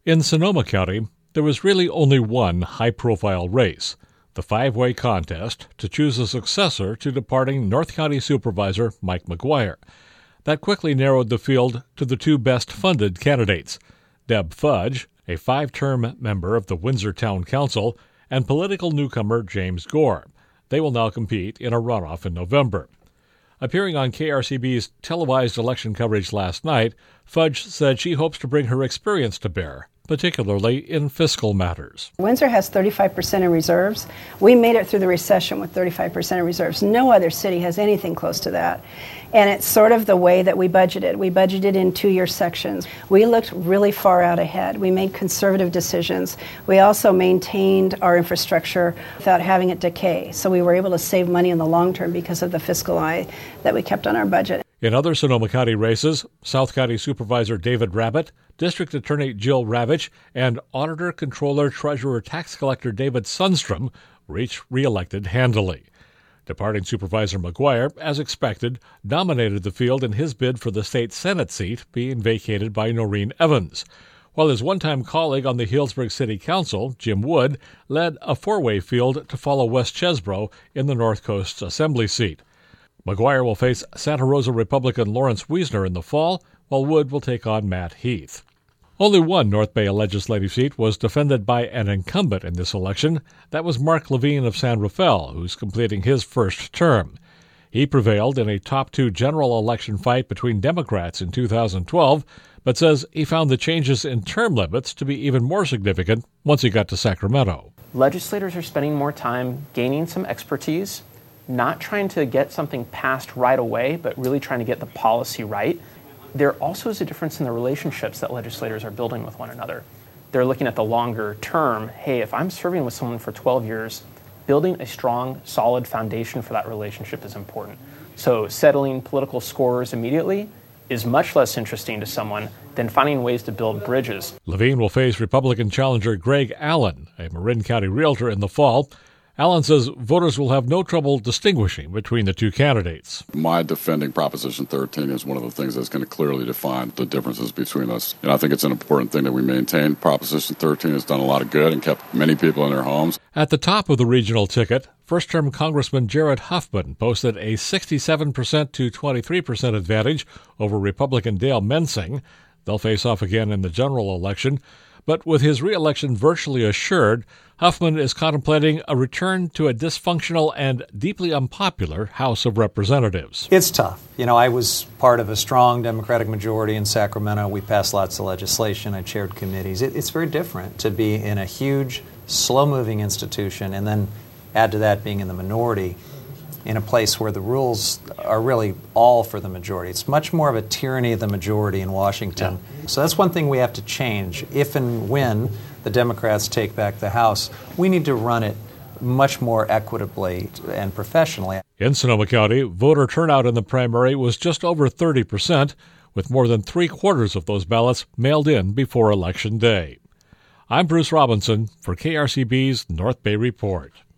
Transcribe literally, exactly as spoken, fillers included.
In Sonoma County, there was really only one high-profile race, the five-way contest to choose a successor to departing North County Supervisor Mike McGuire. That quickly narrowed the field to the two best-funded candidates, Deb Fudge, a five-term member of the Windsor Town Council, and political newcomer James Gore. They will now compete in a runoff in November. Appearing on K R C B's televised election coverage last night, Fudge said she hopes to bring her experience to bear, particularly in fiscal matters. Windsor has thirty-five percent in reserves. We made it through the recession with thirty-five percent in reserves. No other city has anything close to that. And it's sort of the way that we budgeted. We budgeted in two-year sections. We looked really far out ahead. We made conservative decisions. We also maintained our infrastructure without having it decay. So we were able to save money in the long term because of the fiscal eye that we kept on our budget. In other Sonoma County races, South County Supervisor David Rabbit, District Attorney Jill Ravitch, and Auditor, Controller, Treasurer, Tax Collector David Sundstrom were each re-elected handily. Departing Supervisor McGuire, as expected, dominated the field in his bid for the state Senate seat being vacated by Noreen Evans, while his one-time colleague on the Healdsburg City Council, Jim Wood, led a four-way field to follow West Chesbro in the North Coast Assembly seat. McGuire will face Santa Rosa Republican Lawrence Wiesner in the fall, while Wood will take on Matt Heath. Only one North Bay legislative seat was defended by an incumbent in this election. That was Mark Levine of San Rafael, who's completing his first term. He prevailed in a top two general election fight between Democrats in two thousand twelve, but says he found the changes in term limits to be even more significant once he got to Sacramento. Legislators are spending more time gaining some expertise, not trying to get something passed right away, but really trying to get the policy right. There also is a difference in the relationships that legislators are building with one another. They're looking at the longer term. Hey, if I'm serving with someone for twelve years, building a strong, solid foundation for that relationship is important. So settling political scores immediately is much less interesting to someone than finding ways to build bridges. Levine will face Republican challenger Greg Allen, a Marin County realtor, in the fall. Allen says voters will have no trouble distinguishing between the two candidates. My defending Proposition thirteen is one of the things that's going to clearly define the differences between us. And I think it's an important thing that we maintain. Proposition thirteen has done a lot of good and kept many people in their homes. At the top of the regional ticket, first-term Congressman Jared Huffman posted a sixty-seven percent to twenty-three percent advantage over Republican Dale Mensing. They'll face off again in the general election. But with his re-election virtually assured, Huffman is contemplating a return to a dysfunctional and deeply unpopular House of Representatives. It's tough. You know, I was part of a strong Democratic majority in Sacramento. We passed lots of legislation. I chaired committees. It, it's very different to be in a huge, slow-moving institution and then add to that being in the minority in a place where the rules are really all for the majority. It's much more of a tyranny of the majority in Washington. Yeah. So that's one thing we have to change. If and when the Democrats take back the House, we need to run it much more equitably and professionally. In Sonoma County, voter turnout in the primary was just over thirty percent, with more than three-quarters of those ballots mailed in before Election Day. I'm Bruce Robinson for K R C B's North Bay Report.